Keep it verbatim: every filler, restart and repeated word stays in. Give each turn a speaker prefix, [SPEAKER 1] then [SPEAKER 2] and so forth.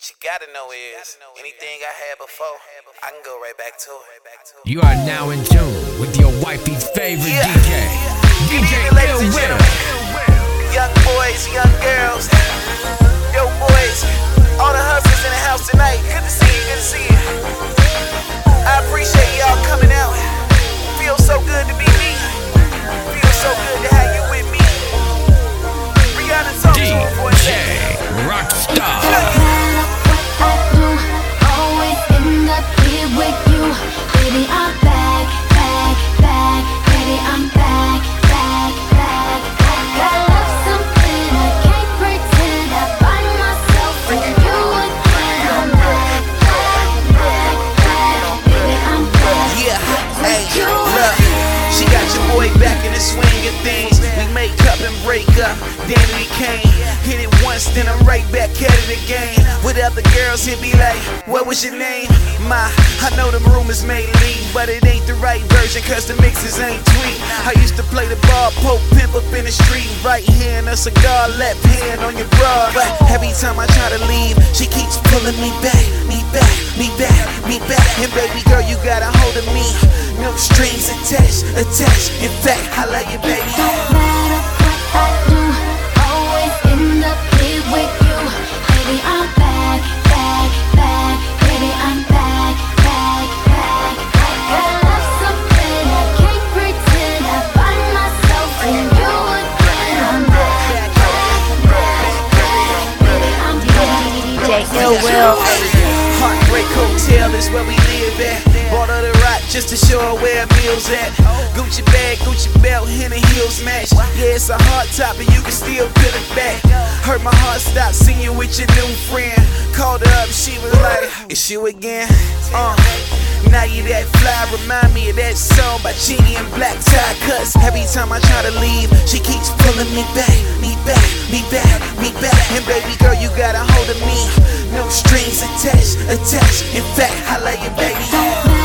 [SPEAKER 1] What you gotta know is, anything I had before, I can go right back to it.
[SPEAKER 2] You are now in tune with your wifey's favorite
[SPEAKER 1] Yeah.
[SPEAKER 2] D J, D J
[SPEAKER 1] Ladies and
[SPEAKER 2] Ill Will.
[SPEAKER 1] gentlemen, young boys, young girls, yo boys, all the hustlers in the house tonight. Good to see you, good to see you. I appreciate y'all coming out. Feels so good to be me. Feels so good to have you with me. Rihanna, talk to him for a
[SPEAKER 2] D J
[SPEAKER 1] second.
[SPEAKER 2] Rockstar.
[SPEAKER 3] With you, baby, I'm back, back, back, baby, I'm back, back, back, back. I love something I can't pretend. I find myself with you again. I'm back, back, back, back, baby, I'm back.
[SPEAKER 1] Yeah, hey, look, she got your boy back in the swing of things. We make up and break up, Danny Kane. Hit it once, then I'm right back at it again. With other girls, he'd be like, what was your name? My, I know them rumors may leave, but it ain't the right version, cause the mixes ain't tweet. I used to play the ball, poke, pimp up in the street. Right hand, a cigar, left hand on your bra. But every time I try to leave, she keeps pulling me back, me back, me back, me back. And baby girl, you got a hold of me. No strings attached, attached. In fact, I love you, baby.
[SPEAKER 3] Don't matter what I do, always end up here with you. Baby, I'm back, back, back. Baby, I'm back, back, back, back. I love something I can't pretend. I find myself in you again. I'm back, back, back, back. Baby, I'm back. D J Ill Will.
[SPEAKER 1] Heartbreak Hotel is where we live at. Bought her the rock just to show her where meals at. Gucci bag, Gucci belt, and the heels match. Yeah, it's a hard top, but you can still peel it back. Hurt my heart, stop seeing you with your new friend. Called her up, she was like, it's you again? Uh, now you that fly, remind me of that song by Genie and Black Tie. Cause every time I try to leave, she keeps pulling me back, me back, me back, me back. And baby girl, you got a hold of me. No strings attached, attached. In fact, I love you, baby.